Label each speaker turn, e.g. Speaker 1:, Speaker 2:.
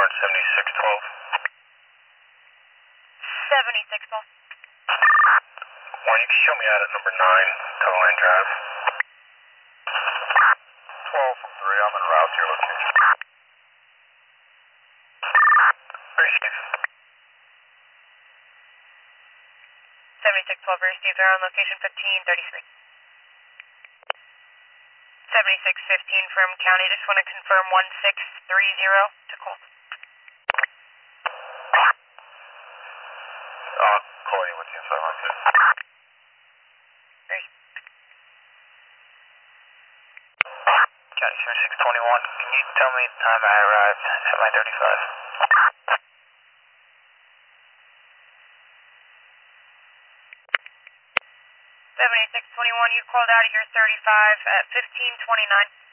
Speaker 1: 7612.
Speaker 2: 7612.
Speaker 1: Warren, you can show me out at number 9, Tower Line Drive. 12 from 3, I'm en route to your location. Received.
Speaker 2: 7612 received. They're on location 1533. 7615 from county. Just want to confirm 1630 to Colt.
Speaker 1: I'll call you with the inside line, too. County 3621, can you tell me the time I arrived at my 35?
Speaker 2: 7621, you called out of your 35 at 1529.